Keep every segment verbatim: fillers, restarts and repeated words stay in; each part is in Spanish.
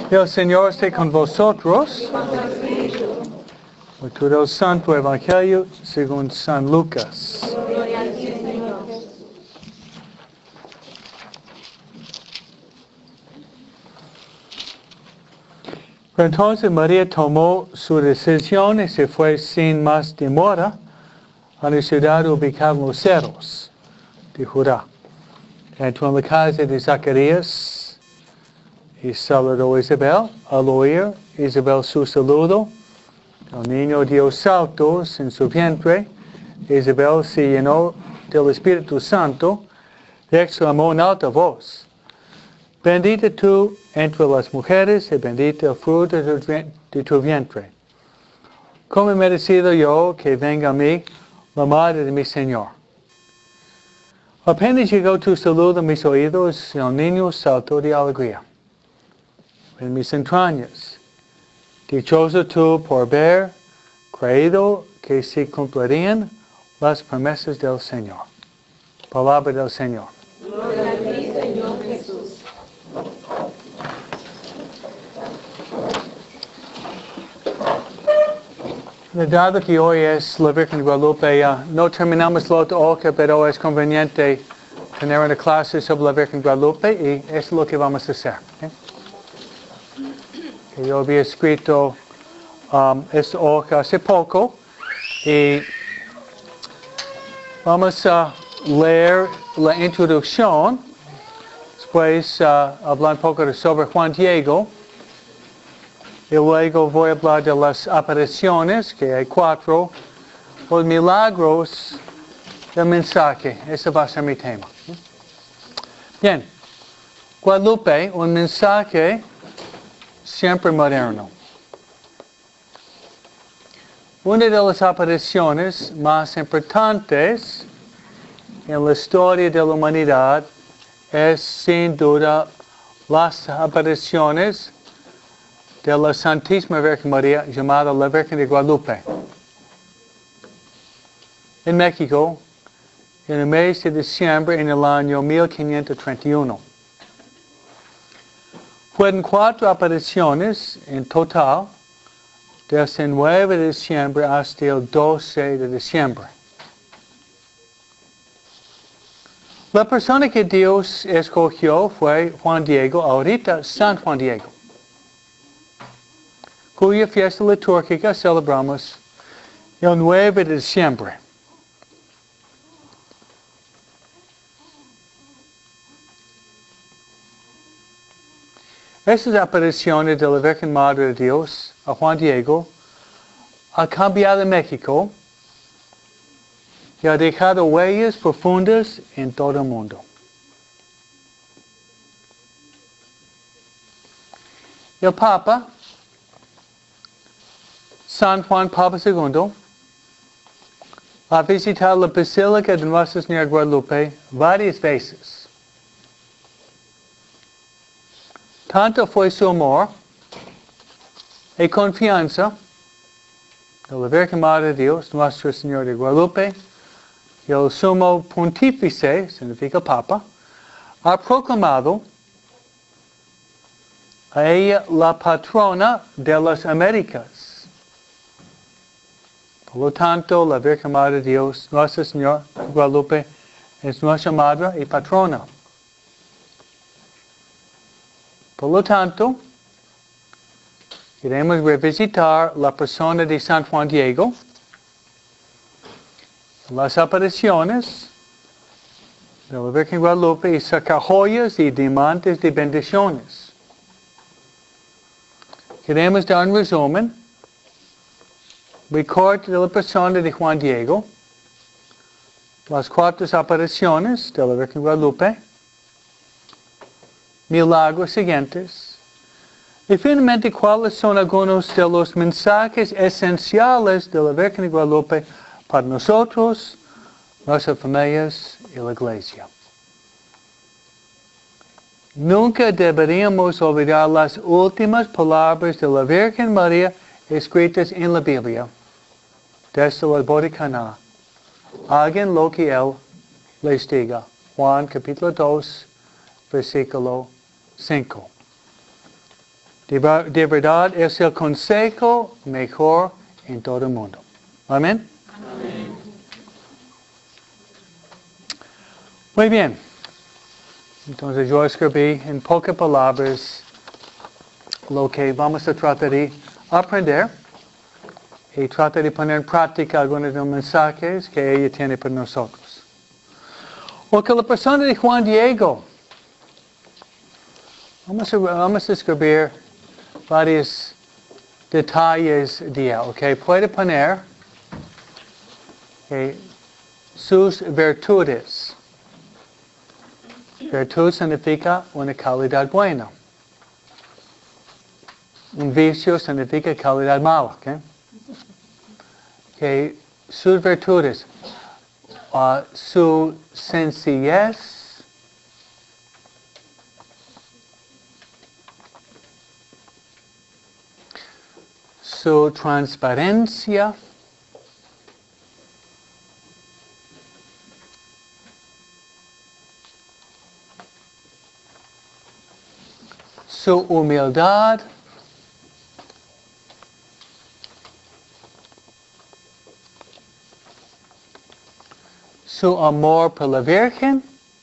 El Señor esté con vosotros. Lectura del Santo Evangelio según San Lucas. Entonces María tomó su decisión y se fue sin más demora a la ciudad ubicada en los cerros de Judá. Entró en la casa de Zacarías y saludó a Isabel. Al oír Isabel su saludo, el niño dio saltos en su vientre. Isabel se llenó del Espíritu Santo y exclamó en alta voz: Bendita tú entre las mujeres y bendito el fruto de tu vientre. ¿Cómo he merecido yo que venga a mí la madre de mi Señor? Apenas llegó tu saludo a mis oídos, el niño saltó de alegría en mis entrañas. Dichoso tú por haber creído que se cumplirían las promesas del Señor. Palabra del Señor. Gloria a ti, Señor Jesús. Dado que hoy es la Virgen de Guadalupe, uh, no terminamos la otra hoja, pero es conveniente tener una clase sobre la Virgen de Guadalupe y eso es lo que vamos a hacer. ¿Okay? Que yo había escrito um, esta hoja hace poco y vamos a leer la introducción, después uh, hablar un poco sobre Juan Diego. Y luego voy a hablar de las apariciones, que hay cuatro, los milagros del mensaje. Ese va a ser mi tema. Bien. Guadalupe, un mensaje siempre moderno. Una de las apariciones más importantes en la historia de la humanidad es, sin duda, las apariciones de la Santísima Virgen María, llamada la Virgen de Guadalupe. En México, en el mes de diciembre en el año mil quinientos treinta y uno. Fueron cuatro apariciones en total, desde el nueve de diciembre hasta el doce de diciembre. La persona que Dios escogió fue Juan Diego, ahorita San Juan Diego, cuya fiesta litúrgica celebramos el nueve de diciembre. Estas apariciones de la Virgen Madre de Dios a Juan Diego ha cambiado México y ha dejado huellas profundas en todo el mundo. El Papa San Juan Pablo segundo ha visitado la Basílica de Nuestra Señora de Guadalupe varias veces. Tanto fue su amor y confianza de la Virgen Madre de Dios, Nuestra Señora de Guadalupe, que el sumo pontífice, significa Papa, ha proclamado a ella la patrona de las Américas. Por lo tanto, la Virgen Madre de Dios, Nuestra Señora de Guadalupe, es nuestra Madre y Patrona. Por lo tanto, queremos revisitar la persona de San Juan Diego, las apariciones de la Virgen de Guadalupe y sacar joyas y diamantes de bendiciones. Queremos dar un resumen, recorte de la persona de Juan Diego, las cuatro apariciones de la Virgen de Guadalupe, milagros siguientes, y finalmente cuáles son algunos de los mensajes esenciales de la Virgen de Guadalupe para nosotros, nuestras familias y la Iglesia. Nunca deberíamos olvidar las últimas palabras de la Virgen María escritas en la Biblia, desde la boda de Caná. Hagan lo que Él les diga. Juan capítulo dos, versículo cinco. De, de verdad es el consejo mejor en todo el mundo. Amén. Amén. Muy bien. Entonces yo escribí en pocas palabras lo que vamos a tratar de aprender y tratar de poner en práctica algunos de los mensajes que ella tiene para nosotros. Porque la persona de Juan Diego, vamos a, vamos a escribir varios detalles de él, ¿ok? Puede poner okay, sus virtudes. Virtud significa una calidad buena. Un vicio significa calidad mala, ¿ok? Okay, sus virtudes, uh, su sencillez, su transparencia, su humildad, su amor por la Virgen,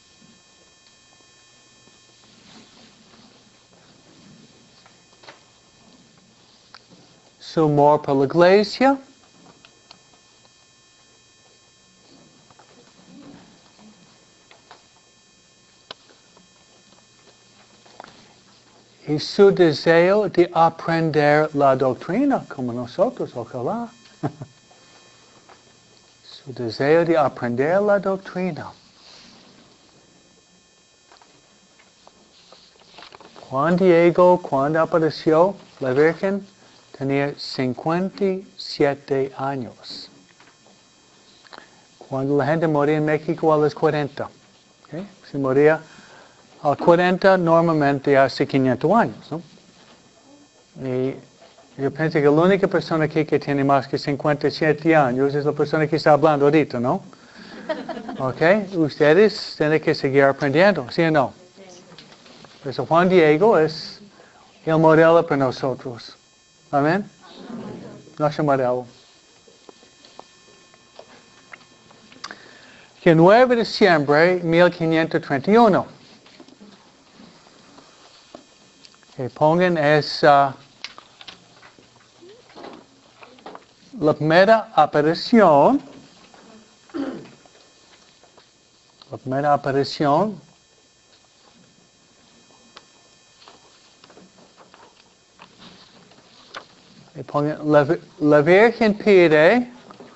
su amor por la Iglesia, y su deseo de aprender la doctrina, como nosotros, ojalá. Su deseo de aprender la doctrina. Juan Diego, cuando apareció la Virgen, tenía cincuenta y siete años. Cuando la gente moría en México a los cuarenta. ¿Okay? Se moría a los cuarenta normalmente hace quinientos años, ¿no? Y yo pienso que la única persona aquí que tiene más que cincuenta y siete años es la persona que está hablando ahorita, ¿no? ¿Ok? Ustedes tienen que seguir aprendiendo, ¿sí o no? Pues Juan Diego es el modelo para nosotros. Amén. Nuestro modelo. El nueve de diciembre de mil quinientos treinta y uno. Que pongan esa la primera aparición, la primera aparición y pongan, la, la Virgen pide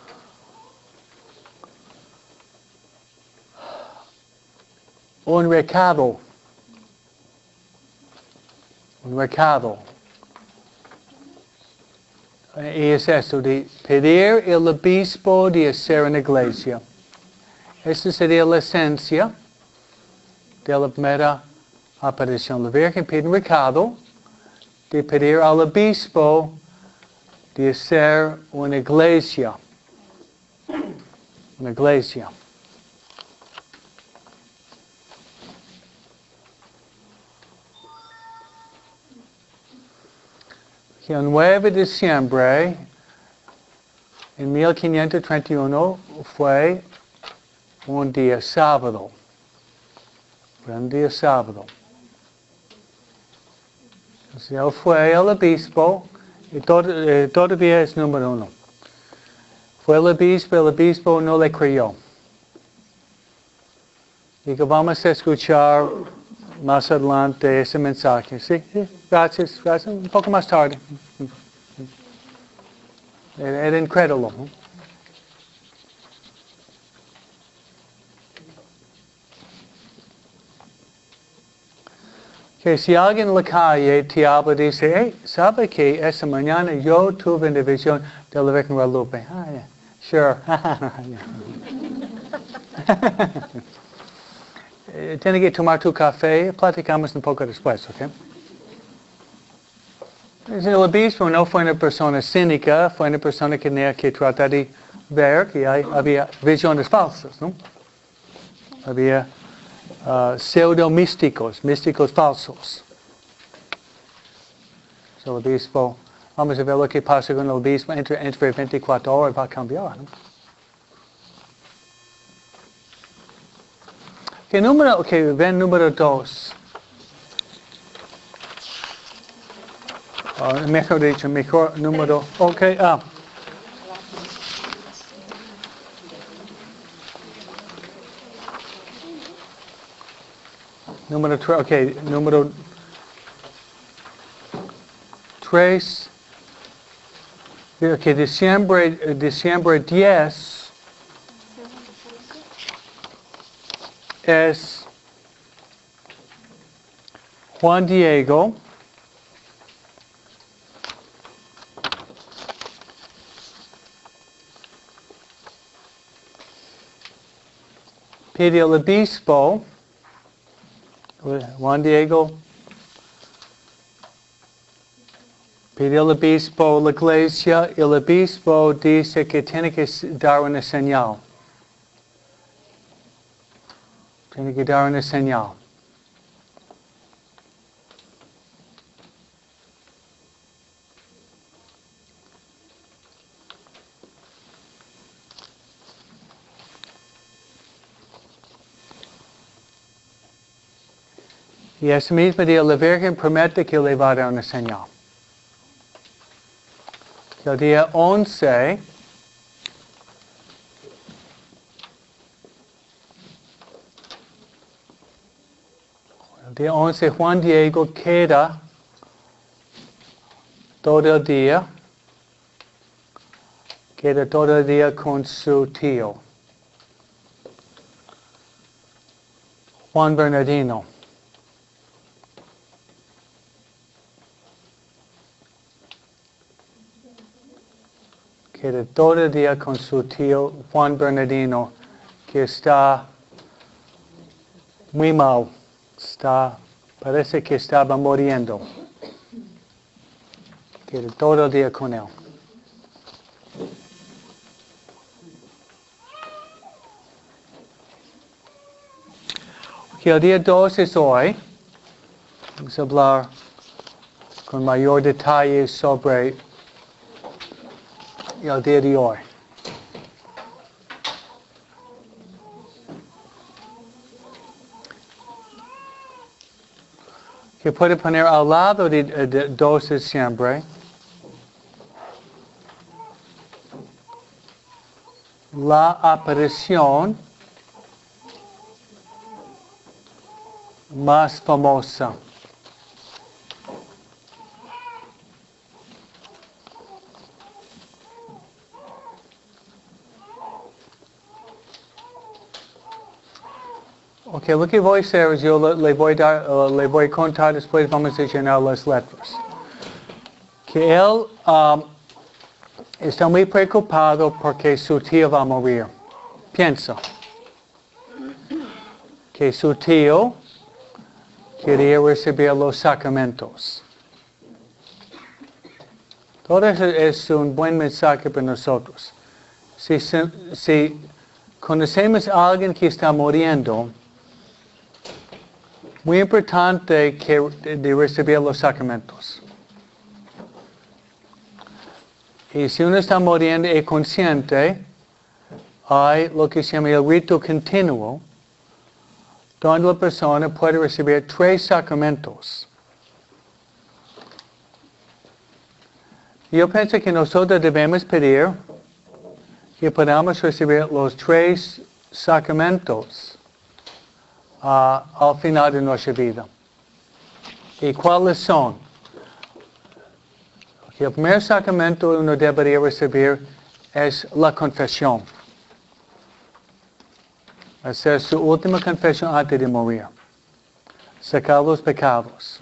un recado, un recado. Y es esto, de pedir el obispo de hacer una iglesia. Esta sería la esencia de la primera aparición. La Virgen pide un recado de pedir al obispo de hacer una iglesia. Una iglesia. El nueve de diciembre de mil quinientos treinta y uno fue un día sábado. Fue un día sábado. Entonces él fue el obispo, y todo, eh, todavía es número uno. Fue el obispo, el obispo no le creyó. Y que vamos a escuchar más adelante ese mensaje. Sí, sí, gracias, gracias. Un poco más tarde. Era, era incrédulo. ¿No? Que si alguien en la calle te habla y dice, hey, ¿sabe que esta mañana yo tuve una visión de la Virgen Guadalupe? Ah, yeah, sure. Tiene que tomar tu café, platicamos un poco después, ¿ok? El obispo no fue una persona cínica, fue una persona que tenía que tratar de ver que hay, había visiones falsas, ¿no? Había uh, pseudo-místicos, místicos falsos. El obispo, vamos a ver lo que pasa con el obispo entre, entre veinticuatro horas va a cambiar, ¿no? Okay, número, okay, ven número dos. Uh, mejor dicho, mejor número, ok, ah. Número tres, ok, número tres, ok, diciembre, diciembre diez es Juan Diego pide al obispo, Juan Diego pide al obispo la iglesia, el obispo dice que tiene que dar una señal. Tiene que dar una señal. Y ese mismo día la Virgen promete que le va a dar una señal. El día once, el día once Juan Diego queda todo el día, queda todo el día con su tío, Juan Bernardino. Queda todo el día con su tío Juan Bernardino, que está muy mal, está, parece que estaba muriendo. Queda todo el día con él. Okay, el día dos es hoy. Vamos a hablar con mayor detalle sobre el día de hoy. Que puede poner al lado de, de dos de diciembre la aparición más famosa. Ok, lo que voy a hacer es yo le, le, voy, dar, uh, le voy a contar, después vamos a llenar las letras. Que él um, está muy preocupado porque su tío va a morir. Piensa que su tío quería recibir los sacramentos. Todo eso es un buen mensaje para nosotros. Si, si conocemos a alguien que está muriendo, muy importante que de recibir los sacramentos. Y si uno está muriendo y consciente, hay lo que se llama el rito continuo, donde la persona puede recibir tres sacramentos. Yo pienso que nosotros debemos pedir que podamos recibir los tres sacramentos Uh, al final de nuestra vida. ¿Y cuáles son? Okay, el primer sacramento que uno debería recibir es la confesión. Hacer su última confesión antes de morir. Sacar los pecados.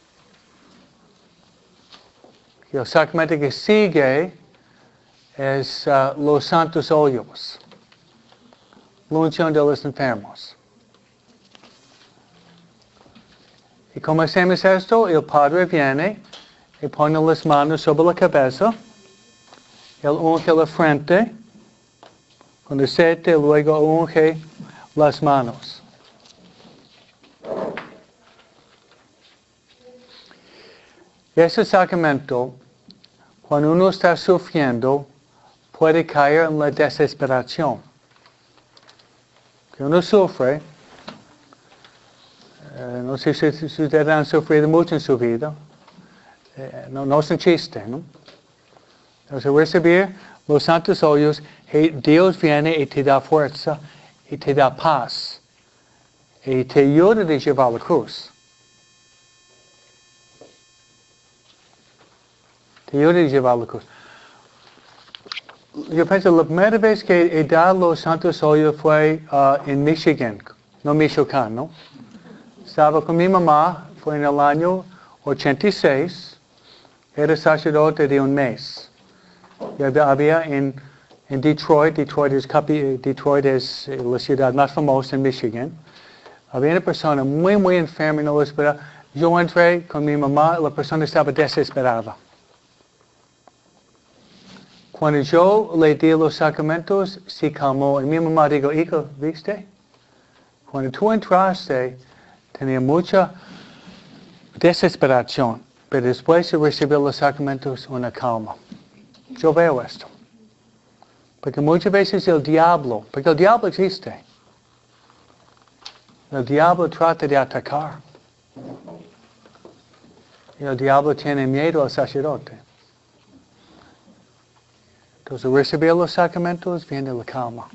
Y el sacramento que sigue es uh, los santos óleos. La unción de los enfermos. Y como hacemos esto, el Padre viene y pone las manos sobre la cabeza, él unge la frente, con aceite, luego unge las manos. ese sacramento, cuando uno está sufriendo, puede caer en la desesperación. Que uno sufre, eh, no sé si, si ustedes han sufrido mucho en su vida, eh, no, no es un chiste, ¿no? Entonces, recibir los santos óleos, Dios viene y te da fuerza y te da paz y te ayuda a llevar la cruz. Te ayuda a llevar la cruz. Yo pienso, la primera vez que he dado los santos óleos fue uh, en Michigan, no Michoacán, ¿no? Estaba con mi mamá, fue en el año ochenta y seis, era sacerdote de un mes. Y había en, en Detroit, Detroit es, capi, Detroit es la ciudad más famosa en Michigan. Había una persona muy, muy enferma y no lo esperaba. Yo entré con mi mamá, la persona estaba desesperada. Cuando yo le di los sacramentos, se calmó. Y mi mamá dijo, hijo, ¿viste? Cuando tú entraste, tenía mucha desesperación. Pero después de recibir los sacramentos, una calma. Yo veo esto. Porque muchas veces el diablo, porque el diablo existe. El diablo trata de atacar. Y el diablo tiene miedo al sacerdote. Entonces, recibir los sacramentos viene la calma.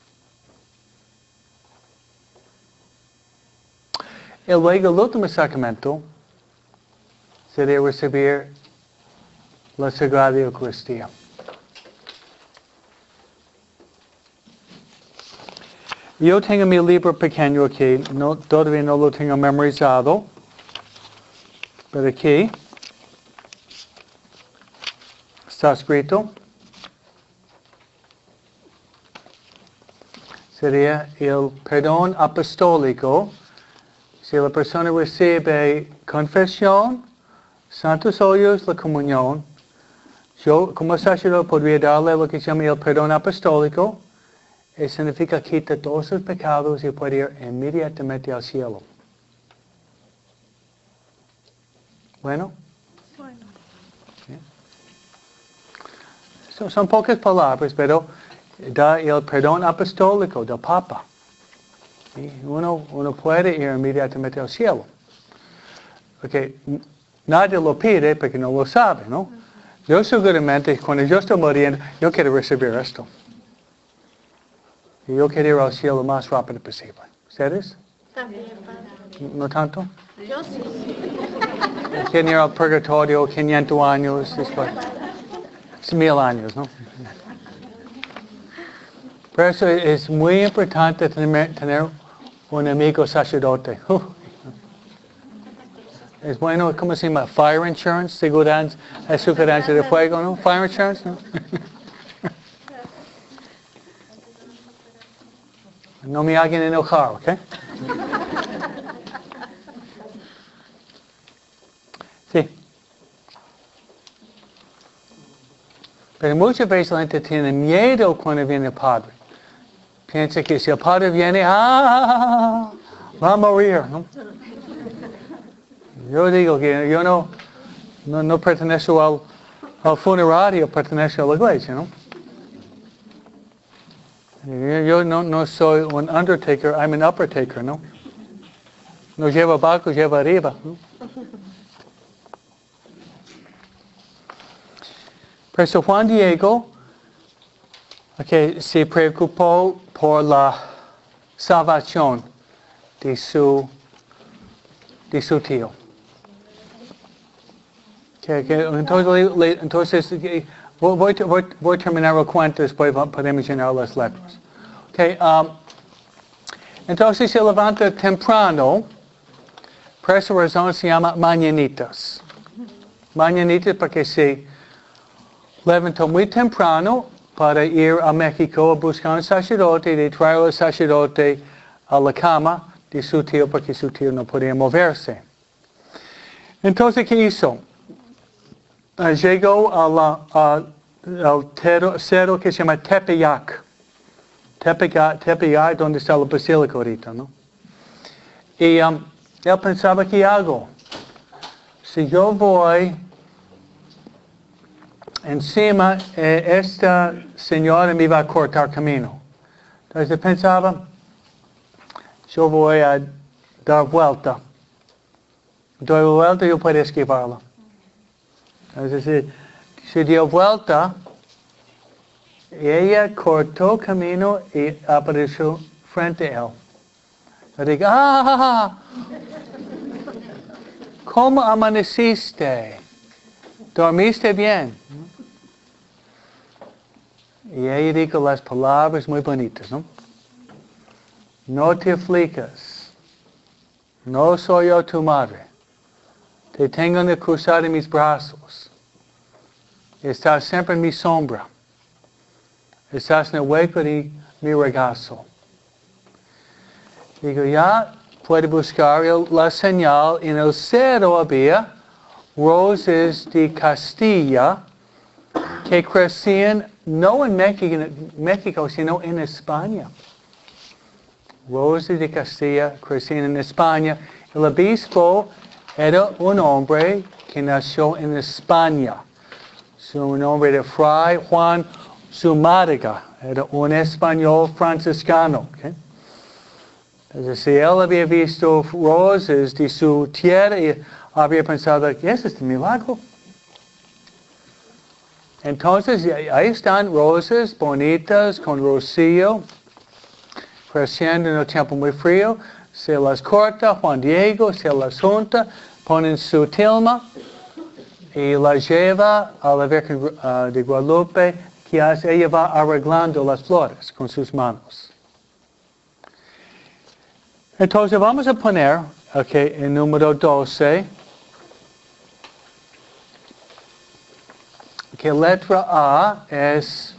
Y luego el último sacramento sería recibir la Sagrada Eucaristía. Yo tengo mi libro pequeño aquí, no, todavía no lo tengo memorizado, pero aquí está escrito. Sería el perdón apostólico. Si la persona recibe confesión, santos óleos, la comunión, yo como sacerdote podría darle lo que se llama el perdón apostólico. Eso significa quita todos sus pecados y puede ir inmediatamente al cielo. Bueno. Bueno. ¿Sí? So, son pocas palabras, pero da el perdón apostólico del Papa. ¿Sí? Uno, uno puede ir inmediatamente al cielo. Porque nadie lo pide porque no lo sabe, ¿no? Yo seguramente, cuando yo estoy muriendo, yo quiero recibir esto. Y yo quiero ir al cielo lo más rápido posible. ¿Ustedes? También, Padre. ¿No tanto? Yo sí. Quieren ir al purgatorio quinientos años, después. Es mil años, ¿no? Por eso es muy importante tener, tener un amigo sacerdote. Es bueno, ¿cómo se llama? Fire insurance, seguridad, aseguranza de fuego, ¿no? Fire insurance, ¿no? No me hagan enojar, ¿ok? Sí. Pero muchas veces la gente tiene miedo cuando viene el Padre. Piensa que si el Padre viene, ¡ah! Va a morir, ¿no? Yo digo que yo no, no, no pertenezco al, al funerario, pertenezco a la iglesia, ¿no? Yo, yo no, no soy un undertaker, I'm an uppertaker, ¿no? No lleva abajo, lleva arriba, ¿no? Pero Juan Diego, okay, se preocupó por la salvación de su, de su tío. Okay, okay, entonces, le, entonces voy, voy, voy a terminar el cuento, después podemos llenar las letras. Okay, um, entonces se levanta temprano, por esa razón se llama mañanitas. Mañanitas porque se levantó muy temprano para ir a México a buscar un sacerdote y de traer al sacerdote a la cama de su tío porque su tío no podía moverse. Entonces, ¿qué hizo? Uh, llegó a la, uh, al cerro que se llama Tepeyac. Tepeyac, Tepeyac donde está la basílica ahorita, ¿no? Y um, él pensaba, ¿qué hago? Si yo voy encima, eh, esta señora me iba a cortar camino. Entonces pensaba, yo voy a dar vuelta. Doy vuelta y yo puedo esquivarla. Entonces, se dio vuelta, y ella cortó camino y apareció frente a él. Yo digo, ¡ah! ¿Cómo amaneciste? ¿Dormiste bien? Y ella dijo las palabras muy bonitas, ¿no? No te aflicas. No soy yo tu madre. Te tengo en el cruzar de mis brazos. Estás siempre en mi sombra. Estás en el hueco de mi regazo. Digo, ya puede buscar el, la señal. En el cerro había rosas de Castilla que crecían no en México, México, sino en España. Rosas de Castilla crecían en España. El obispo era un hombre que nació en España. Su nombre era Fray Juan Zumárraga. Era un español franciscano. ¿Okay? Entonces, si él había visto rosas de su tierra, y había pensado, ¿qué es este milagro? Entonces, ahí están rosas bonitas con rocío, creciendo en el tiempo muy frío. Se las corta Juan Diego, se las junta, ponen su tilma y la lleva a la Virgen uh, de Guadalupe, que hace, ella va arreglando las flores con sus manos. Entonces vamos a poner, ok, el número doce, que letra A es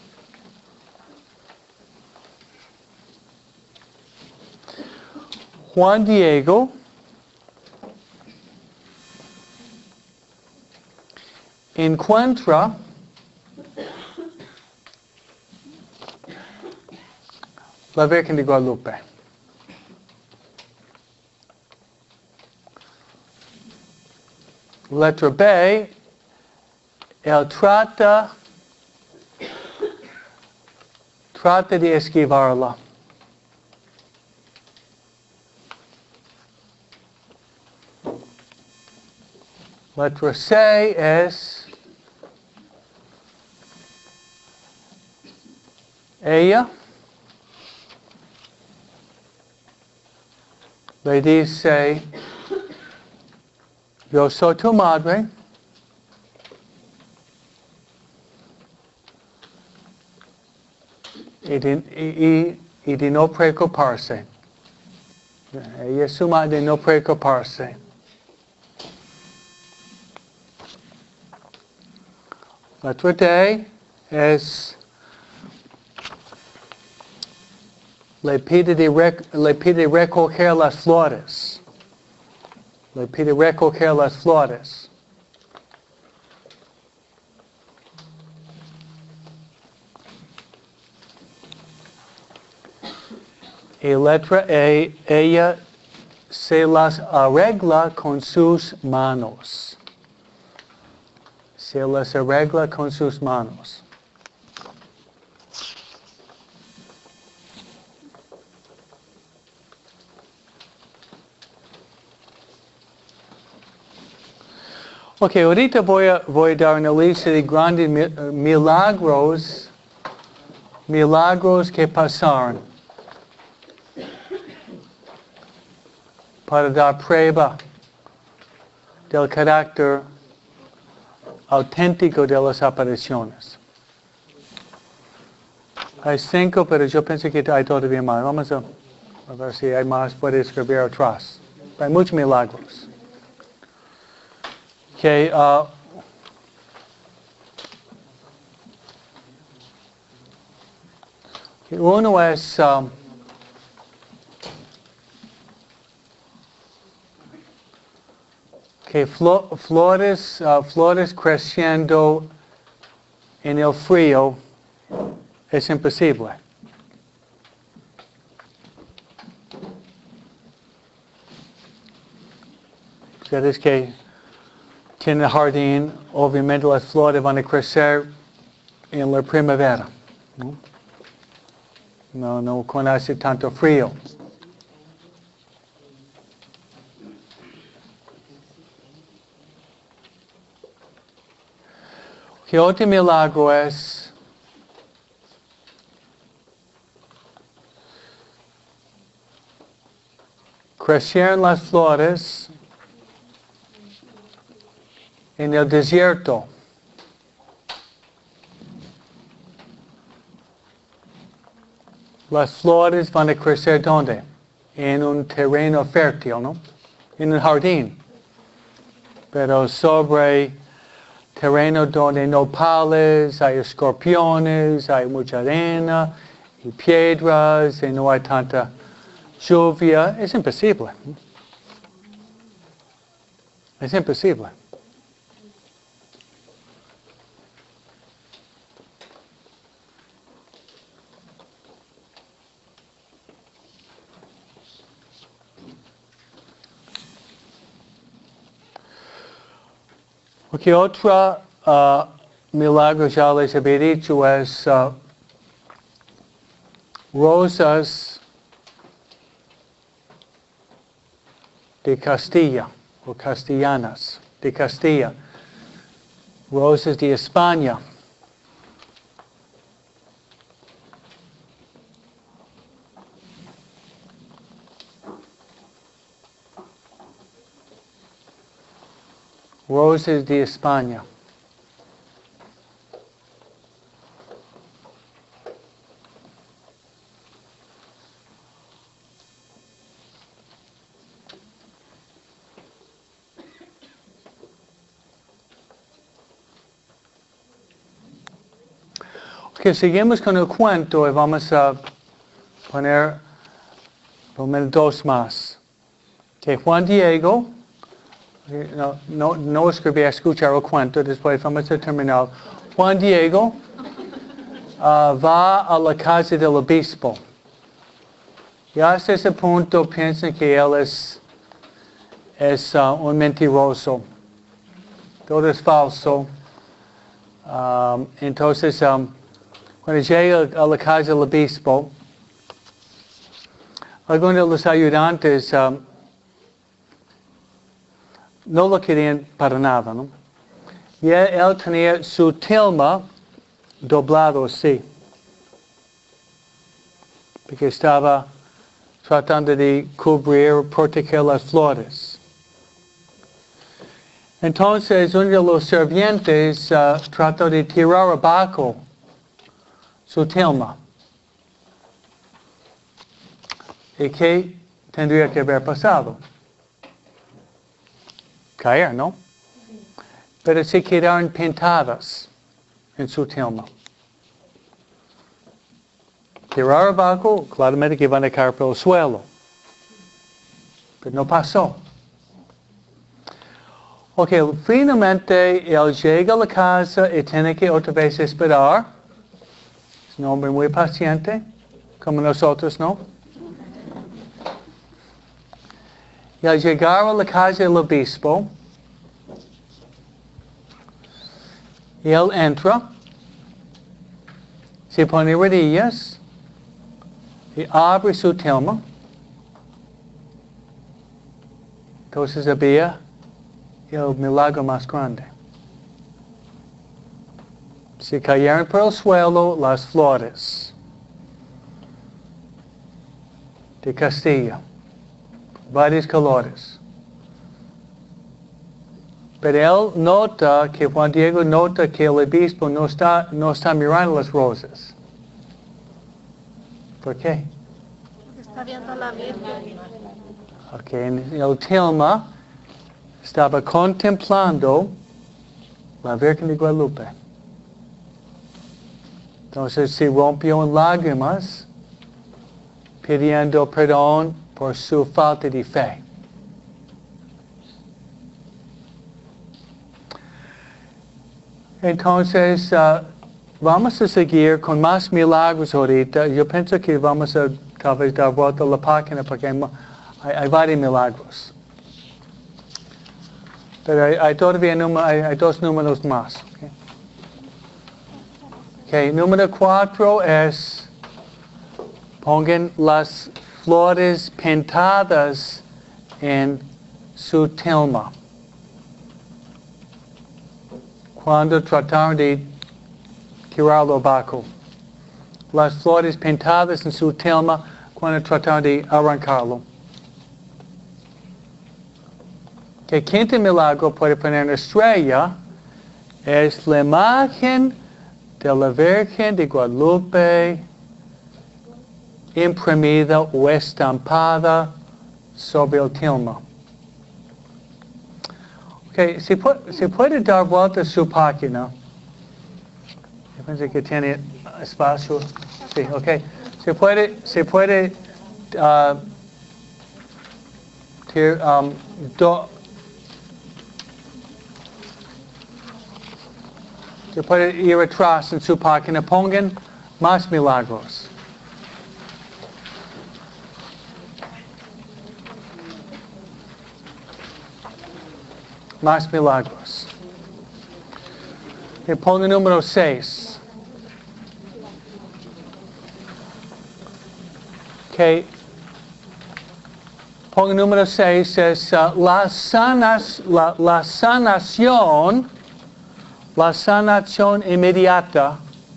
Juan Diego encuentra la Virgen de Guadalupe. Letra B, él trata, trata de esquivarla. Letra C es ella le dice, yo soy tu madre, y de, y, y de no preocuparse. Ella es su madre de no preocuparse. Letra D es le pide de, rec, le pide recoger las flores. Le pide recoger las flores. Y letra E, ella se las arregla con sus manos. Se las arregla con sus manos. Ok, ahorita voy a, voy a dar una lista de grandes milagros, milagros que pasaron para dar prueba del carácter auténtico de las apariciones. Hay cinco, pero yo pensé que hay todavía más. Vamos a, a ver si hay más, puede escribir atrás. Hay muchos milagros. Okay, uh, uno es um, que flo, flores, uh, flores creciendo en el frío es imposible. Ustedes que que en el jardín, obviamente las flores van a crecer en la primavera. No, no, no cuando hace tanto frío. ¿Qué otro milagro es? Crecieron las flores en el desierto. Las flores van a crecer ¿dónde? En un terreno fértil, ¿no? En el jardín. Pero sobre terreno donde no nopales, hay escorpiones, hay mucha arena y piedras y no hay tanta lluvia. Es imposible. Es imposible. Porque otro uh, milagro ya les había dicho es uh, rosas de Castilla o castellanas de Castilla, rosas de España. Rosas de España. Ok, seguimos con el cuento y vamos a poner por lo menos dos más. Que Juan Diego, no, no, no escribí a escuchar el cuento, después vamos a terminar. Juan Diego uh, va a la casa del obispo. Y hasta ese punto piensan que él es, es uh, un mentiroso. Todo es falso. Um, entonces, um, cuando llega a la casa del obispo, algunos de los ayudantes um, no lo querían para nada, ¿no? Y él, él tenía su tilma doblado así, porque estaba tratando de cubrir, proteger las flores. Entonces, uno de los sirvientes uh, trató de tirar abajo su tilma. ¿Y qué tendría que haber pasado? Caer, ¿no? Pero se quedaron pintadas en su tilma. Tirar abajo, claramente que van a caer por el suelo. Pero no pasó. Ok, finalmente él llega a la casa y tiene que otra vez esperar. Es un hombre muy paciente, como nosotros, ¿no? Y al llegar a la casa del obispo, él entra, se pone rodillas y abre su tilma. Entonces había el milagro más grande. Se cayeron por el suelo las flores de Castilla, varios colores. Pero él nota que Juan Diego nota que el obispo no está, no está mirando las rosas. ¿Por qué? Está viendo a la Virgen. Ok, en el tilma estaba contemplando la Virgen de Guadalupe. Entonces se rompió en lágrimas pidiendo perdón por su falta de fe. Entonces, uh, vamos a seguir con más milagros ahorita. Yo pienso que vamos a tal vez dar vuelta a la página porque hay, hay, hay varios milagros. Pero hay, hay todavía número, hay, hay dos números más. Okay. Okay, número cuatro es, pongan las flores pintadas en su tilma. Cuando trataron de tirarlo abajo. Las flores pintadas en su tilma cuando trataron de arrancarlo. El quinto milagro puede poner una estrella. Es la imagen de la Virgen de Guadalupe imprimida o estampada sobre el tilma. Okay, se puede, se puede dar vuelta a su página. Yo pensé que tiene espacio. Sí, ok. Se puede, se puede uh, tir, um, do, se puede ir atrás en su página. Pongan más milagros. Más milagros. Y ponga número seis. Okay. Ponga número seis es uh, la, sanas, la, la sanación, la sanación inmediata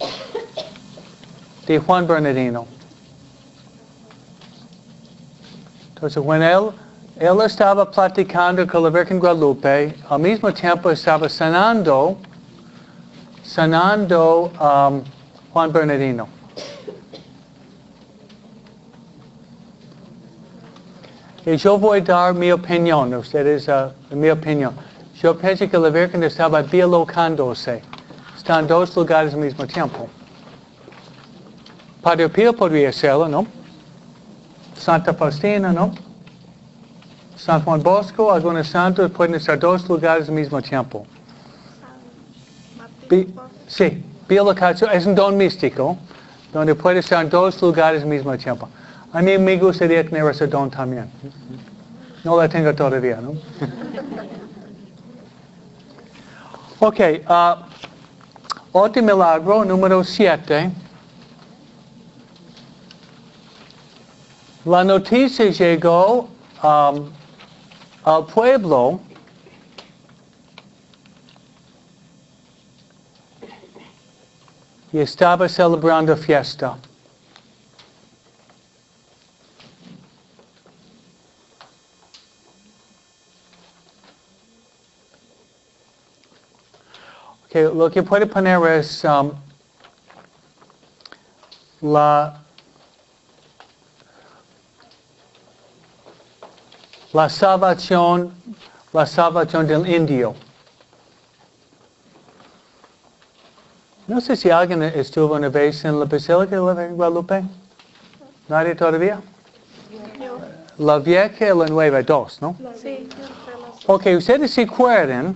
de Juan Bernardino. Entonces, cuando él Él estaba platicando con la Virgen Guadalupe, al mismo tiempo estaba sanando, sanando um, Juan Bernardino. Y yo voy a dar mi opinión, ustedes, uh, mi opinión. Yo pienso que la Virgen estaba biolocándose. Está en dos lugares al mismo tiempo. Padre Pío podría hacerlo, ¿no? Santa Faustina, ¿no? San Juan Bosco, algunos santos pueden estar en dos lugares al mismo tiempo. Bi- sí, biolocación es un don místico, donde puede estar en dos lugares al mismo tiempo. A mí me gustaría tener ese don también. No la tengo todavía, ¿no? Ok, uh, otro milagro, número siete. La noticia llegó um, al pueblo y estaba celebrando fiesta. Okay, lo que puede poner es um, la la salvación, la salvación del indio. No sé si alguien estuvo una vez en la Basílica de la Virgen Guadalupe. ¿Nadie todavía? Yo. La vieja y la nueva, dos, ¿no? Sí. Ok, ustedes se acuerdan,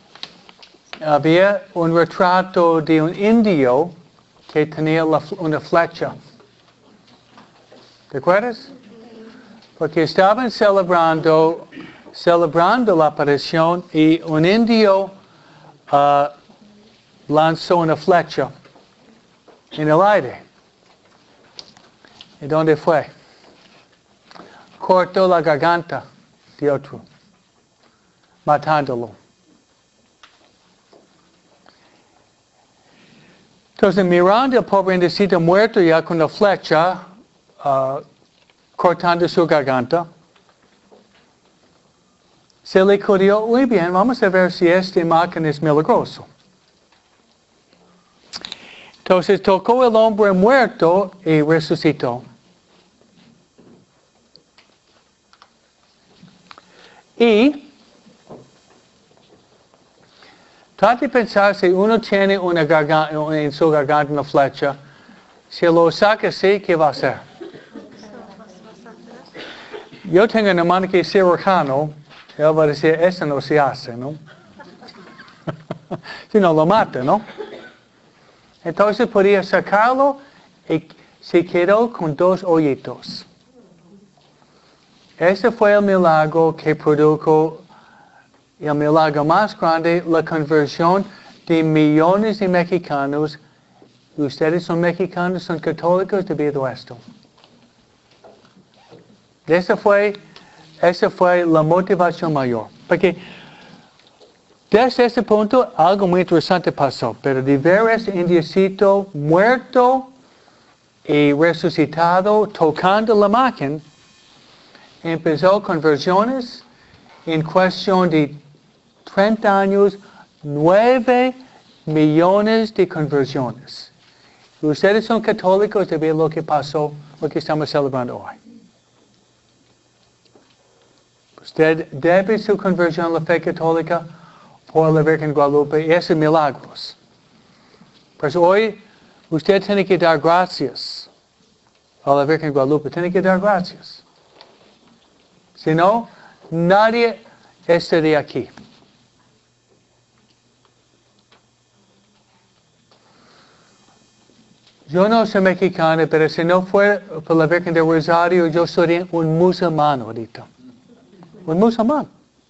había un retrato de un indio que tenía la, una flecha. ¿Te acuerdas? Porque estaban celebrando, celebrando la aparición y un indio uh, lanzó una flecha en el aire. ¿Y dónde fue? Cortó la garganta de otro, matándolo. Entonces, mirando al pobre indecito muerto ya con la flecha, uh, cortando su garganta, se le ocurrió, muy bien, vamos a ver si esta imagen es milagroso. Entonces tocó el hombre muerto y resucitó. Y trate de pensar si uno tiene una garganta, en su garganta una flecha, si lo saca así, ¿qué va a hacer? Yo tengo un hermano que es cirujano, él va a decir, eso no se hace, ¿no? Si no, lo mata, ¿no? Entonces podía sacarlo y se quedó con dos hoyitos. Ese fue el milagro que produjo el milagro más grande, la conversión de millones de mexicanos. Ustedes son mexicanos, son católicos debido a esto. Esa fue, esa fue la motivación mayor. Porque desde ese punto algo muy interesante pasó. Pero de ver ese indiecito muerto y resucitado, tocando la máquina, empezó conversiones en cuestión de treinta años, nueve millones de conversiones. Ustedes son católicos de ver lo que pasó, lo que estamos celebrando hoy. Usted debe su conversión a la fe católica por la Virgen Guadalupe y esos milagros. Pues hoy usted tiene que dar gracias a la Virgen Guadalupe, tiene que dar gracias. Si no, nadie estaría aquí. Yo no soy mexicano, pero si no fuera por la Virgen del Rosario, yo sería un musulmán ahorita. Un musulmán.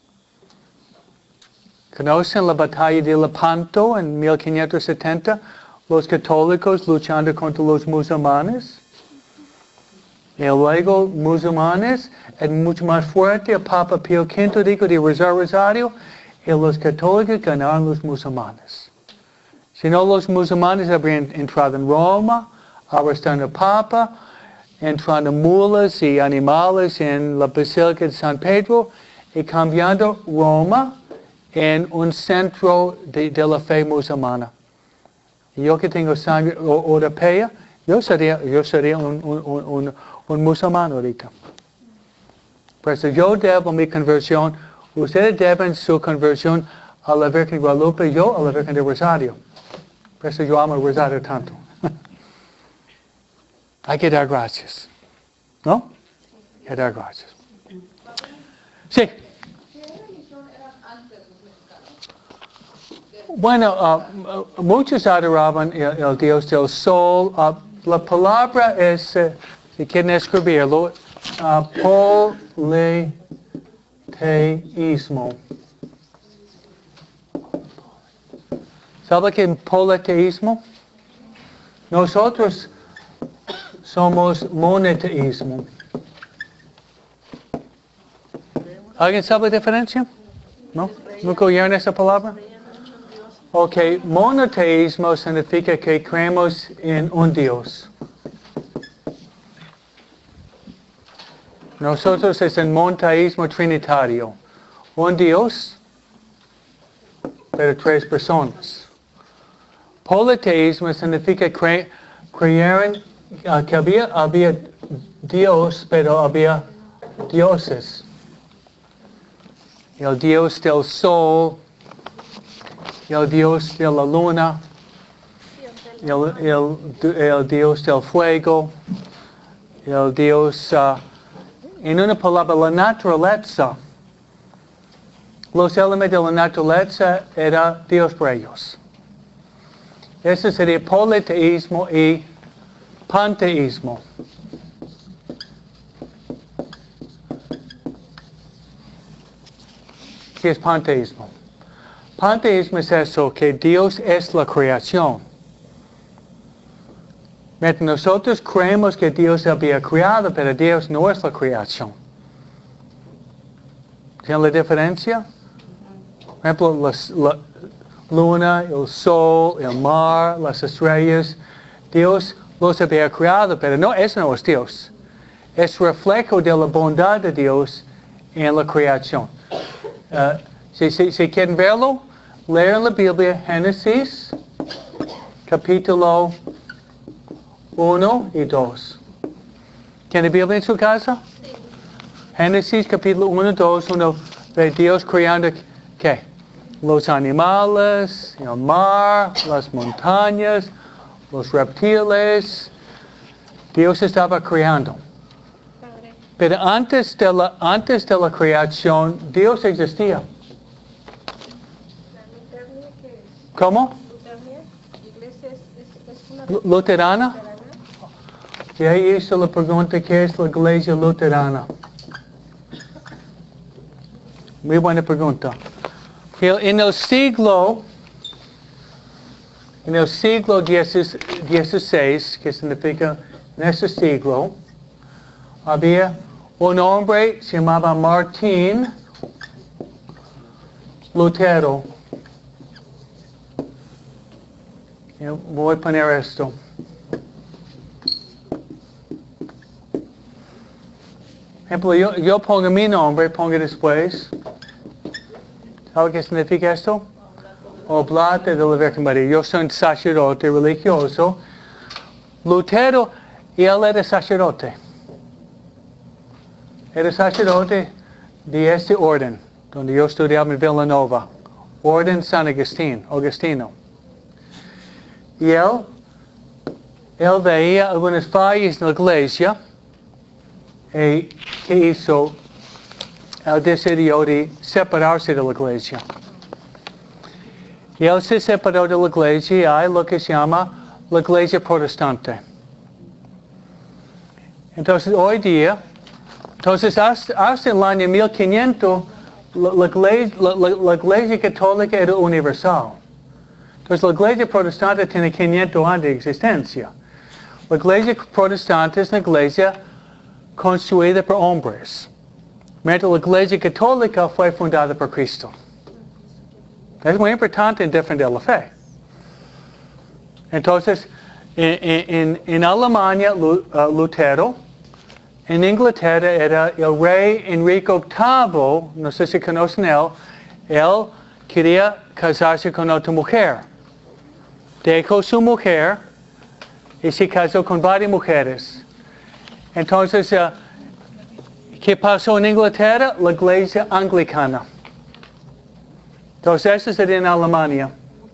¿Conocen la batalla de Lepanto en mil quinientos setenta? Los católicos luchando contra los musulmanes. Y luego musulmanes, es mucho más fuerte. El Papa Pío quinto dijo de rezar rosario y los católicos ganaron los musulmanes. Si no, los musulmanes habrían entrado en Roma, arrestando al Papa, entrando mulas y animales en la Basílica de San Pedro y cambiando Roma en un centro de, de la fe musulmana. Y yo que tengo sangre europea, yo sería, yo sería un, un, un, un musulmán ahorita. Por eso yo debo mi conversión, ustedes deben su conversión a la Virgen Guadalupe, yo a la Virgen del Rosario. Por eso yo amo el Rosario tanto. Hay que dar gracias. ¿No? Hay que dar gracias. Sí. Bueno, uh, muchos adoraban el, el Dios del Sol. Uh, la palabra es, uh, si quieren escribirlo, uh, politeísmo. ¿Sabe qué es politeísmo? Nosotros somos monoteísmo. ¿Alguien sabe la diferencia? ¿No? ¿Nunca oyeron esa palabra? Ok, monoteísmo significa que creemos en un Dios. Nosotros es el monoteísmo trinitario. Un Dios, pero tres personas. Politeísmo significa cre creer uh, que había, había Dios, pero había dioses. El Dios del sol, el Dios de la luna, el, el, el Dios del fuego, el Dios, uh, en una palabra, la naturaleza. Los elementos de la naturaleza era Dios para ellos. Ese sería politeísmo y panteísmo. ¿Qué es panteísmo? Panteísmo es eso, que Dios es la creación. Mientras nosotros creemos que Dios había creado, pero Dios no es la creación. ¿Tienen la diferencia? Por ejemplo, las, la luna, el sol, el mar, las estrellas. Dios los había creado, pero no, eso no es Dios. Es reflejo de la bondad de Dios en la creación. Uh, si, si, si quieren verlo, lean la Biblia, Génesis, capítulo uno y dos. ¿Tiene Biblia en su casa? Sí. Génesis, capítulo uno y dos, uno ve Dios creando, ¿qué? Los animales, el mar, las montañas, los reptiles. Dios estaba creando. Pero antes de la, antes de la creación, Dios existía. ¿Cómo? ¿Luterana? Y ahí hizo la pregunta, ¿qué es la iglesia luterana? Muy buena pregunta. que en el siglo, en el siglo dieciséis, que significa en ese siglo, había un hombre se llamaba Martín Lutero. Yo voy a poner esto. Ejemplo, yo, yo pongo mi nombre, pongo después. ¿Sabe qué significa esto? Oblate de la Virgen María. Yo soy un sacerdote religioso. Lutero, y él era sacerdote. Era sacerdote de este orden, donde yo estudiaba en Villanova. Orden San Agustín, Agustino. Y él, él veía algunas fallas en la iglesia. Y ¿qué hizo? Él decidió de separarse de la iglesia. Y él se separó de la iglesia y hay lo que se llama la iglesia protestante. Entonces, hoy día, entonces hasta, hasta el año mil quinientos, la, la, iglesia, la, la, la iglesia católica era universal. Entonces, la iglesia protestante tiene quinientos años de existencia. La iglesia protestante es una iglesia construida por hombres. Mientras la iglesia católica fue fundada por Cristo. Es muy importante en defender la fe. Entonces, en, en, en Alemania, Lutero, en Inglaterra era el rey Enrique octavo, no sé si conocen él, él quería casarse con otra mujer. Dejó su mujer y se casó con varias mujeres. Entonces, uh, ¿qué pasó en Inglaterra? La iglesia anglicana. Entonces, eso sería en Alemania.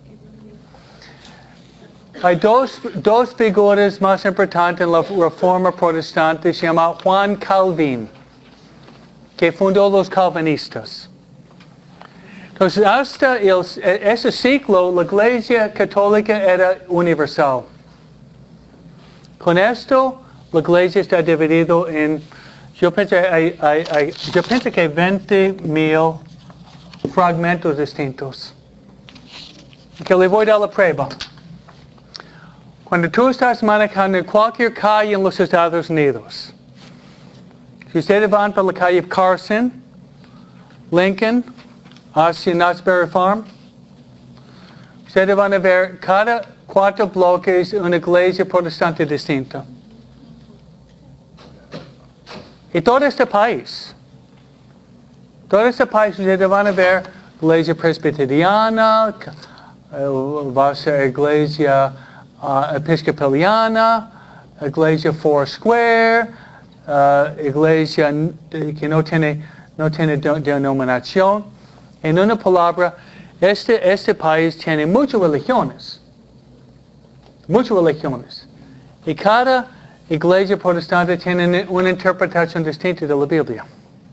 Hay dos, dos figuras más importantes en la reforma protestante. Se llama Juan Calvin, que fundó los calvinistas. Entonces, hasta el, ese siglo, la iglesia católica era universal. Con esto, la iglesia está dividida en, yo pienso, hay, hay, hay, yo pienso que hay veinte mil fragmentos distintos. Que le voy a dar la prueba. Cuando tú estás manejando en cualquier calle en los Estados Unidos, si ustedes van por la calle Carson, Lincoln, hacia Knott's Berry Farm, ustedes van a ver cada cuatro bloques una iglesia protestante distinta. Y todo este país, todo este país ustedes van a ver iglesia presbiteriana, va a ser iglesia uh, episcopaliana, iglesia Foursquare, uh, iglesia que no tiene, no tiene denominación. En una palabra, este, este país tiene muchas religiones, muchas religiones. Y cada iglesia protestante tiene una interpretación distinta de la Biblia.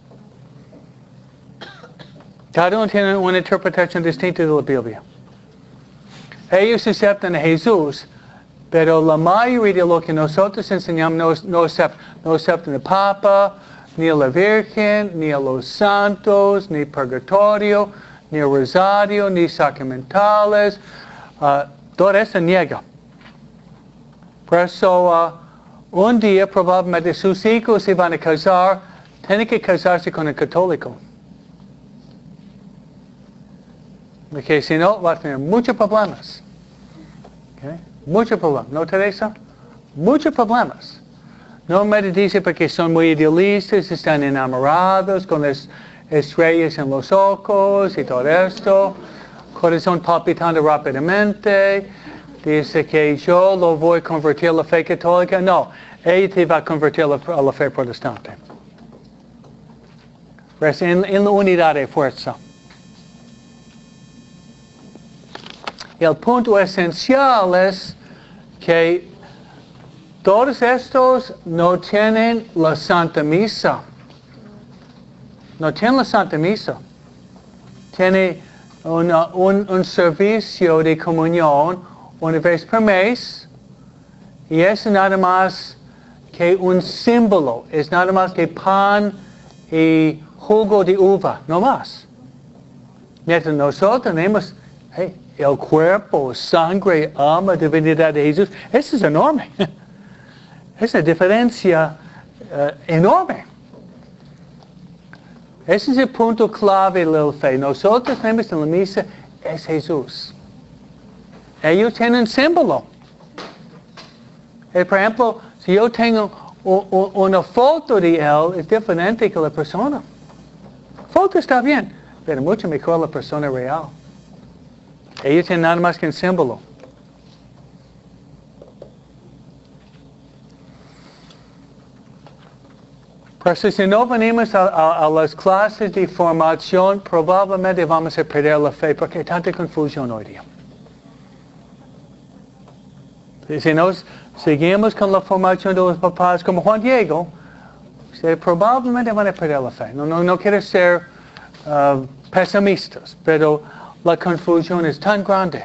Cada uno tiene una interpretación distinta de la Biblia. Ellos aceptan a Jesús, pero la mayoría de lo que nosotros enseñamos no, no, aceptan, no aceptan al Papa, ni a la Virgen, ni a los santos, ni purgatorio, ni el rosario, ni sacramentales. Uh, todo eso niega. Por eso, uh, un día probablemente sus hijos se van a casar, tienen que casarse con el católico. Porque si no, va a tener muchos problemas. Okay? Muchos problemas. ¿No, Teresa? Muchos problemas. No me dice porque son muy idealistas, están enamorados con las estrellas en los ojos y todo esto. Corazón palpitando rápidamente. Dice que yo lo voy a convertir a la fe católica. No, ella te va a convertir a la, a la fe protestante. Pues en, en la unidad de fuerza. El punto esencial es que todos estos no tienen la Santa Misa. No tienen la Santa Misa. Tiene una, un, un servicio de comunión una vez por mes. Y es nada más que un símbolo. Es nada más que pan y jugo de uva. No más. Mientras nosotros tenemos hey, el cuerpo, sangre, alma, divinidad de Jesús, eso es enorme. Es una diferencia uh, enorme. Ese es el punto clave de la fe. Nosotros tenemos en la misa es Jesús. Ellos tienen símbolo. Eh, por ejemplo, si yo tengo u, u, una foto de él, es diferente que la persona. Foto está bien, pero mucho mejor la persona real. Ellos tienen nada más que un símbolo. Pero si no venimos a, a, a las clases de formación, probablemente vamos a perder la fe porque hay tanta confusión hoy día. Si nos seguimos con la formación de los papás como Juan Diego, probablemente van a perder la fe. No, no, no quiero ser uh, pesimistas, pero la confusión es tan grande.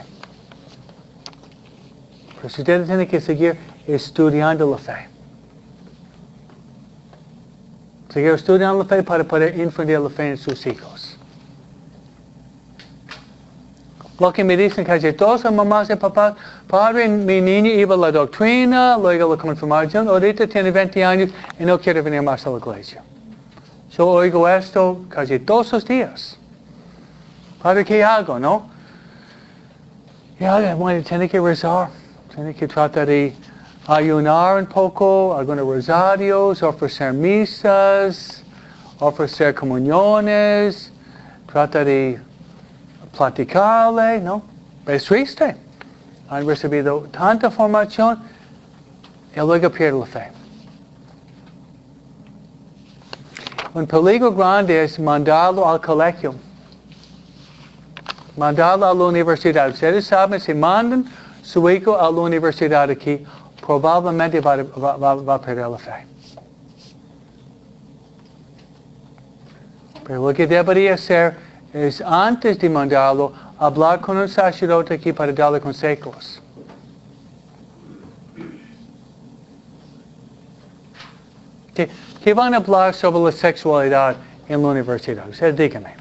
Pero si ustedes tienen que seguir estudiando la fe. Seguir estudiando la fe para poder infundir la fe en sus hijos. Lo que me dicen casi todas las mamás y papás, padre, mi niño iba a la doctrina, luego a la confirmación, ahorita tiene veinte años y no quiere venir más a la iglesia. Yo oigo esto casi todos los días. Padre, ¿qué hago, no? Ya, bueno, tiene que rezar, tiene que tratar de ayunar un poco, algunos rosarios, ofrecer misas, ofrecer comuniones, trata de platicarle, ¿no? Es triste. Han recibido tanta formación y luego pierde la fe. Un peligro grande es mandarlo al colegio. Mandarlo a la universidad. Ustedes saben, si mandan su hijo a la universidad aquí, probablemente va, va, va, va a perder la fe. Pero lo que debería hacer es, antes de mandarlo, hablar con un sacerdote aquí para darle consejos. ¿Qué, qué van a hablar sobre la sexualidad en la universidad? Ustedes díganme.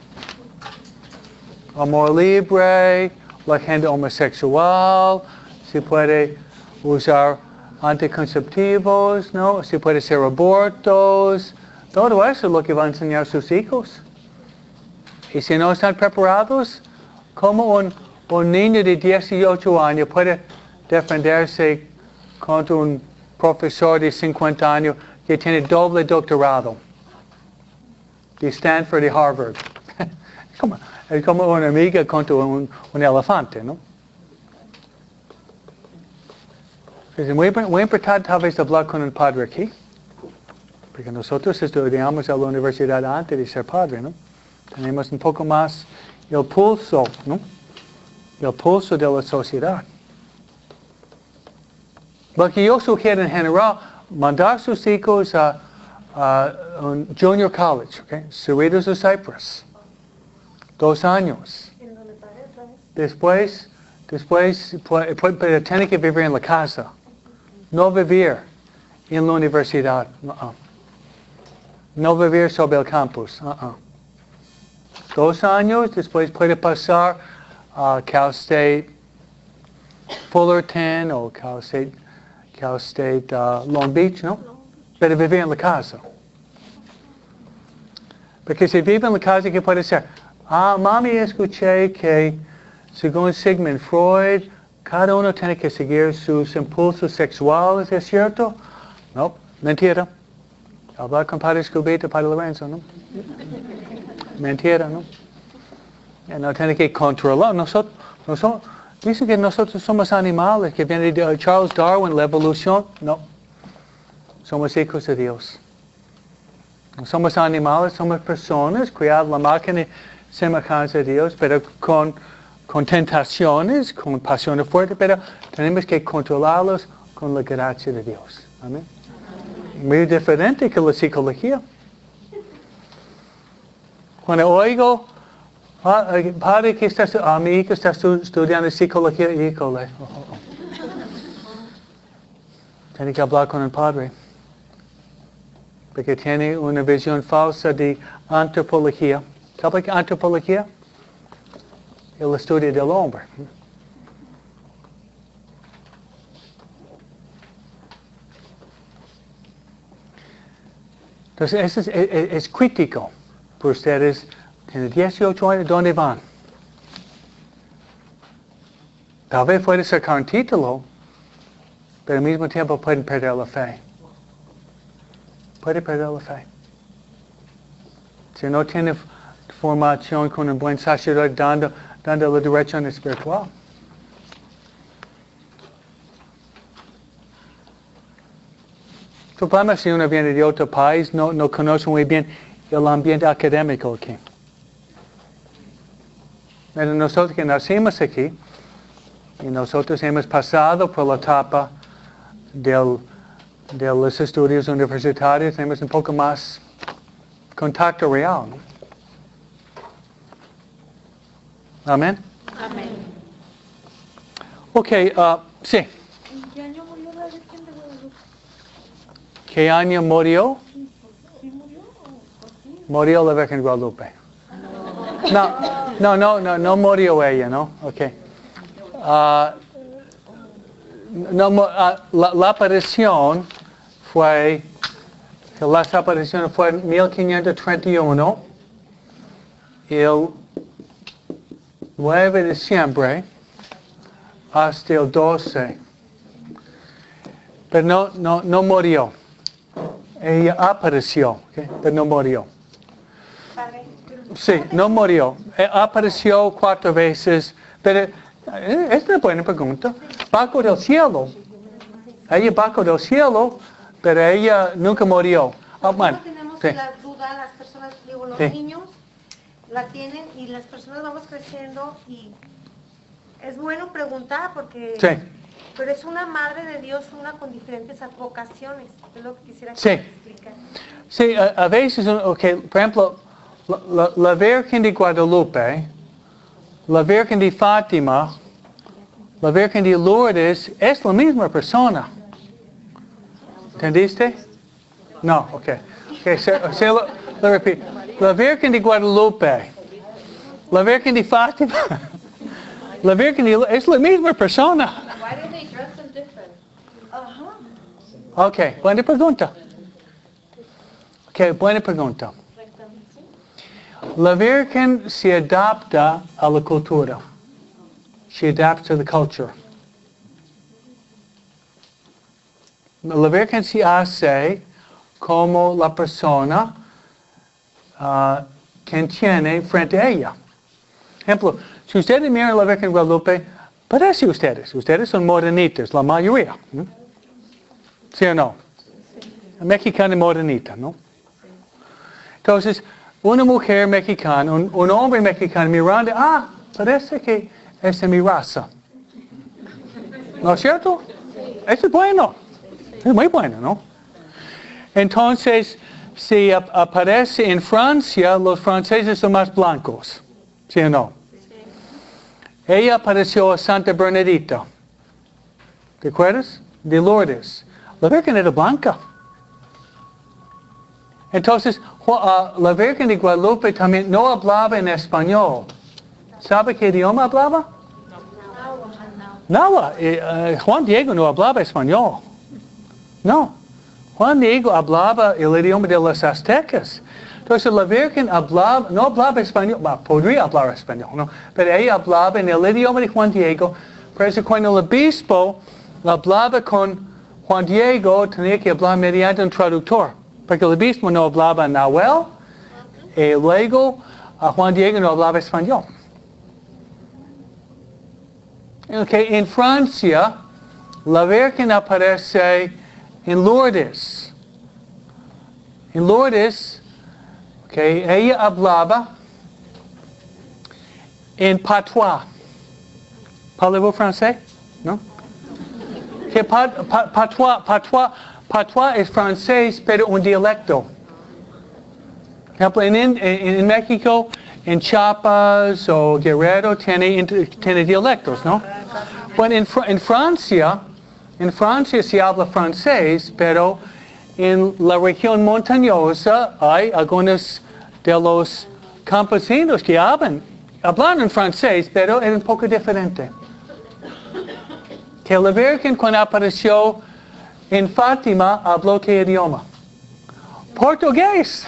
Amor libre, la gente homosexual, se puede usar anticonceptivos, ¿no? Se puede hacer abortos. Todo eso es lo que van a enseñar a sus hijos. Y si no están preparados, ¿cómo un, un niño de dieciocho años puede defenderse contra un profesor de cincuenta años que tiene doble doctorado de Stanford y Harvard? como, es como una amiga contra un, un elefante, ¿no? Es muy, muy importante tal vez hablar con un padre aquí, porque nosotros estudiamos en la universidad antes de ser padre, ¿no? Tenemos un poco más el pulso, ¿no? El pulso de la sociedad. Lo que yo sugiero en general, mandar a sus hijos a, a un junior college, ¿okay? Cerritos de Cypress. Dos años. Después, después, pero tiene que vivir en la casa. No vivir en la universidad. Uh-uh. No vivir sobre el campus. Uh-uh. Dos años, después puede pasar a Cal State Fullerton o Cal State, Cal State uh, Long Beach, ¿no? Pero vivir en la casa. Porque si vive en la casa, ¿qué puede ser? Ah, mami, escuché que según Sigmund Freud, cada uno tiene que seguir sus impulsos sexuales, ¿es cierto? No, mentira. Hablar con Padre Scubito, Padre Lorenzo, ¿no? Mentira, ¿no? Y no tiene que controlar. Nosotros, nosotros, dicen que nosotros somos animales, que viene de Charles Darwin, la evolución. No. Somos hijos de Dios. No somos animales, somos personas, creadas la máquina semejanza de Dios, pero con, con tentaciones, con pasiones fuertes, pero tenemos que controlarlos con la gracia de Dios. Amén. Muy diferente que la psicología. Cuando oigo, padre que está, a mi hijo está estudiando psicología, híjole. Oh, oh, oh. Tiene que hablar con el padre. Porque tiene una visión falsa de antropología. ¿Sabe qué es antropología? el estudio del hombre. Entonces, eso es, es, es crítico para ustedes. Tienen dieciocho años, ¿dónde van? Tal vez puede sacar un título, pero al mismo tiempo pueden perder la fe. Puede perder la fe. Si no tiene formación con un buen sacerdote dando, dando la dirección espiritual. El problema es si uno viene de otro país, no, no conoce muy bien el ambiente académico aquí. Pero nosotros que nacimos aquí, y nosotros hemos pasado por la etapa del, de los estudios universitarios, tenemos un poco más contacto real, ¿no? Amén. Amén. Ok, uh, sí. ¿En qué año murió la Virgen de Guadalupe? ¿Qué año murió? ¿Sí murió o sí? Murió la Virgen de Guadalupe. No, no, no, no, no murió ella, ¿no? Ok. Uh, no, uh, la, la aparición fue, las apariciones fue en mil quinientos treinta y uno, el nueve de diciembre hasta el doce. Pero no, no, no murió. Ella apareció, ¿okay? Pero no murió. Sí, no murió. Ella apareció cuatro veces, pero es una buena pregunta. Bajo del cielo. Ella bajo del cielo, pero ella nunca murió. Oh, bueno, tenemos sí. la duda, las personas, digo, los Sí. niños la tienen y las personas vamos creciendo y es bueno preguntar porque... Sí. Pero es una madre de Dios, una con diferentes vocaciones, es lo que quisiera que Sí. me explicara. Sí, a, a veces, okay, por ejemplo, la, la, la Virgen de Guadalupe, la Virgen de Fátima, la Virgen de Lourdes, es la misma persona. ¿Entendiste? No, ok. okay se, se lo, lo repito. La Virgen de Guadalupe, la Virgen de Fátima, la Virgen de Lourdes, es la misma persona. Why do they dress them different? Ajá. Ok, buena pregunta. Ok, buena pregunta. La Virgen se adapta a la cultura. She adapts to the culture. La Virgen se hace como la persona uh, que tiene frente a ella. Ejemplo, si ustedes miran a la Virgen de Guadalupe, parece ustedes. Ustedes son morenitas, la mayoría, ¿no? ¿Sí o no? La mexicana morenita, ¿no? Entonces, una mujer mexicana, un, un hombre mexicano mirando, ah, parece que es de mi raza. ¿No es cierto? Eso es bueno. Es muy bueno, ¿no? Entonces, si ap aparece en Francia, los franceses son más blancos. ¿Sí o no? Ella apareció a Santa Bernadita. ¿Te acuerdas? De Lourdes. La Virgen era blanca. Entonces, uh, la Virgen de Guadalupe también no hablaba en español. ¿Sabe qué idioma hablaba? Nahua. Uh, Juan Diego no hablaba español. No. Juan Diego hablaba el idioma de los aztecas. Entonces la Virgen hablaba, no hablaba español, bueno, podría hablar español, ¿no? Pero ella hablaba en el idioma de Juan Diego. Por eso cuando el obispo hablaba con Juan Diego, tenía que hablar mediante un traductor. Porque el obispo no hablaba Nahuel, y luego uh, Juan Diego no hablaba español. Okay, en Francia, la Virgen aparece en Lourdes. En Lourdes, okay, ella hablaba en patois. ¿Parlez-vous français? ¿No? Que pat, pat, patois, patois, patois es francés, pero un dialecto. Por ejemplo, en, en, en México, en Chiapas o Guerrero, tiene, tiene dialectos, ¿no? Bueno, en, en Francia, en Francia se habla francés, pero en la región montañosa hay algunos de los campesinos que hablan hablando en francés, pero era un poco diferente. Que la Virgen cuando apareció en Fátima habló qué idioma? Portugués.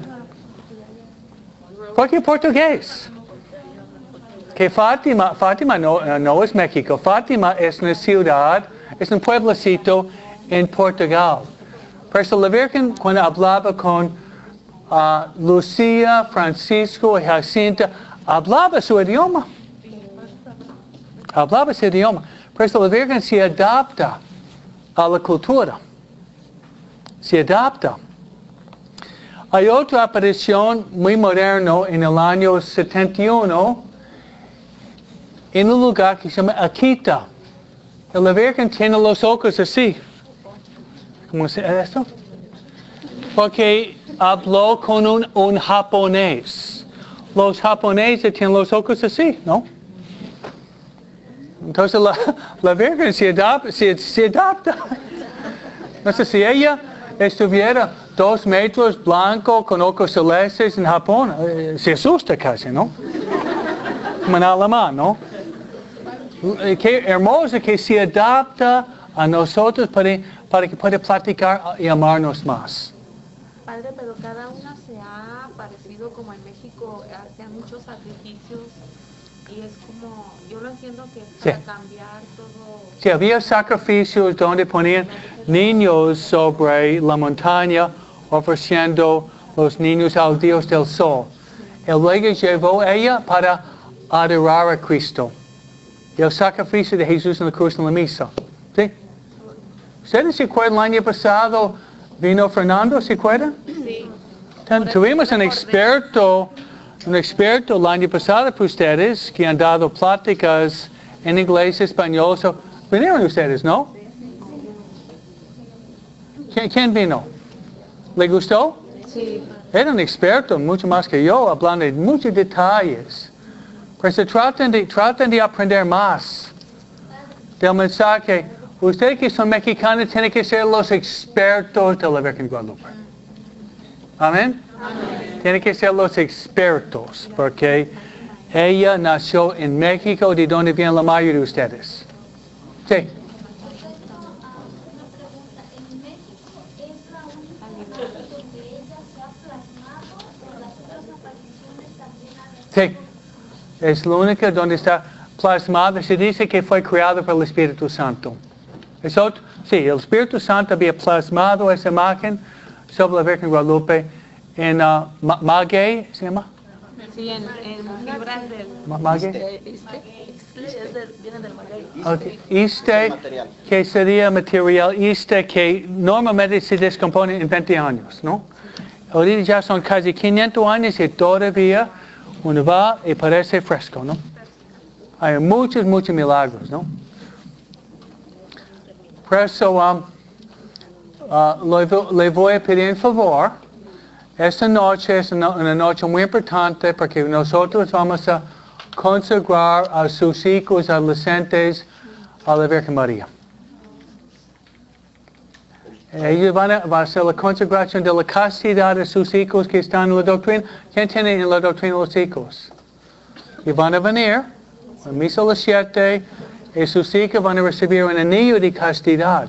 ¿Por qué portugués? Que Fátima, Fátima no, no es México, Fátima es una ciudad, es un pueblecito en Portugal. Por eso la Virgen cuando hablaba con uh, Lucía, Francisco y Jacinta, hablaba su idioma. Hablaba su idioma. Por eso la Virgen se adapta a la cultura. Se adapta. Hay otra aparición muy moderna en el año setenta y uno en un lugar que se llama Akita. La Virgen tiene los ojos así. ¿Cómo se llama esto? Porque habló con un, un japonés. Los japoneses tienen los ojos así, ¿no? Entonces la, la Virgen se adapta, se, se adapta. No sé si ella estuviera dos metros blanco con ojos celestes en Japón, eh, se asusta casi, ¿no? Como en alemán, ¿no? Qué hermoso que se adapta a nosotros para, para que pueda platicar y amarnos más. Padre, pero cada una se ha parecido como en México, hacían muchos sacrificios y es como, yo lo entiendo que para Sí. cambiar todo. Sí, había sacrificios donde ponían niños sobre la montaña ofreciendo los niños al Dios del Sol. Él luego llevó a ella para adorar a Cristo. Y el sacrificio de Jesús en la cruz en la misa. ¿Sí? ¿Ustedes se acuerdan el año pasado vino Fernando, se acuerdan? Sí. Tuvimos un experto, un experto el año pasado para ustedes que han dado pláticas en inglés, español. So, vinieron ustedes, ¿no? ¿Quién, quién vino? ¿Le gustó? Sí. Era un experto, mucho más que yo, hablando de muchos detalles. Por eso traten de, traten de aprender más del mensaje. Ustedes que son mexicanos tienen que ser los expertos de la Virgen Guadalupe. Amén. Amén. Tienen que ser los expertos, porque ella nació en México, de donde vienen la mayoría de ustedes. Sí. Sí. Es la única donde está plasmada. Se dice que fue creado por el Espíritu Santo. ¿Es otro? Sí, el Espíritu Santo había plasmado esa imagen sobre la Virgen Guadalupe en uh, ma maguey, ¿se llama? Sí, en, en fibras del... Ma maguey. Este, es del, viene del maguey. Okay. Este, que sería material, este que normalmente se descompone en veinte años, ¿no? Ahorita ya son casi quinientos años y todavía uno va y parece fresco, ¿no? Hay muchos, muchos milagros, ¿no? Por eso um, uh, le, le voy a pedir un favor. Esta noche es una, una noche muy importante porque nosotros vamos a consagrar a sus hijos adolescentes a la Virgen María. Ellos van a, van a hacer la consagración de la castidad de sus hijos que están en la doctrina. ¿Quién tiene en la doctrina los hijos? Y van a venir a misa a las siete y sus hijos van a recibir un anillo de castidad.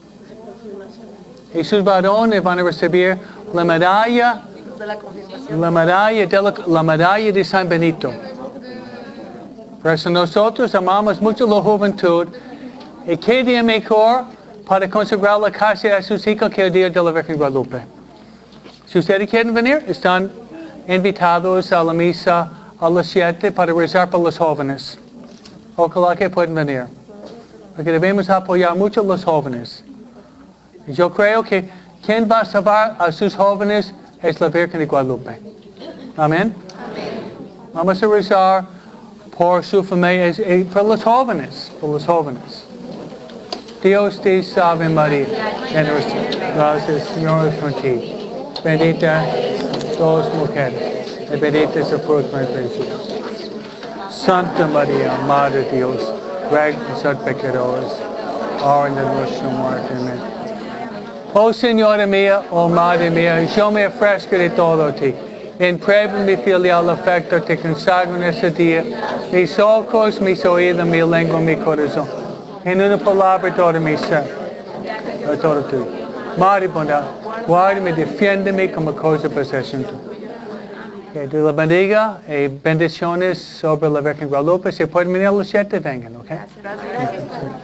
Y sus varones van a recibir la medalla, la medalla de, la, la medalla de San Benito. Por eso nosotros amamos mucho la juventud. ¿Y qué día mejor para consagrar la castidad a sus hijos que el día de la Virgen Guadalupe? Si ustedes quieren venir, están invitados a la misa a las siete para rezar por los jóvenes. Ojalá que puedan venir. Porque debemos apoyar mucho a los jóvenes. Yo creo que quien va a salvar a sus jóvenes es la Virgen de Guadalupe. Amén. Amén. Vamos a rezar por su familia, y por los jóvenes, por los jóvenes. Dios te salve María, gracias Señor es contigo. Bendita todas mujeres, y bendita es el fruto de tu Jesús. Santa María, Madre de Dios, ruega por nosotros pecadores, ahora en nuestra muerte. Amén. Oh Señora mía, oh Madre mía, yo me ofrezco de todo a ti. En prueba mi filial afecto, te consagro en este día, mis ojos, mis oídos, mi lengua, mi corazón. En una palabra, todo mi ser. Todo tuyo. Madre bondad, guárdame, defiéndeme como cosa posesión tuya. Que Dios la bendiga y bendiciones sobre la Virgen Guadalupe. Se pueden venir a los siete, vengan, ¿ok? Gracias.